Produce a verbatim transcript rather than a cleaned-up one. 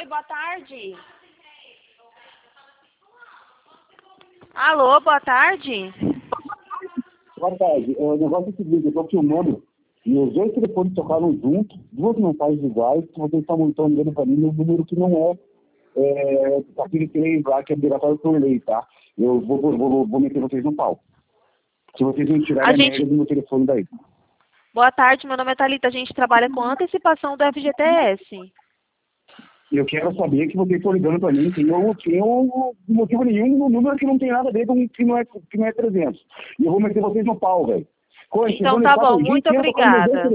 boa tarde. Alô, boa tarde. Boa tarde. O negócio é o seguinte, eu estou filmando e os dois telefones tocaram juntos, duas mensagens iguais, que vocês estão ligando para mim um número que não é, é aquele três lá que é obrigatório por lei, tá? Eu vou, vou, vou, vou meter vocês no pau. Se vocês não tirarem a, a gente... merda do meu telefone daí. Boa tarde, meu nome é Thalita, a gente trabalha com antecipação do F G T S. Eu quero saber que vocês estão ligando para mim, que eu tenho motivo nenhum, um número que não tem nada a ver com que não é, que não é trezentos. E eu vou meter vocês no pau, velho. Então tá bom, muito obrigada.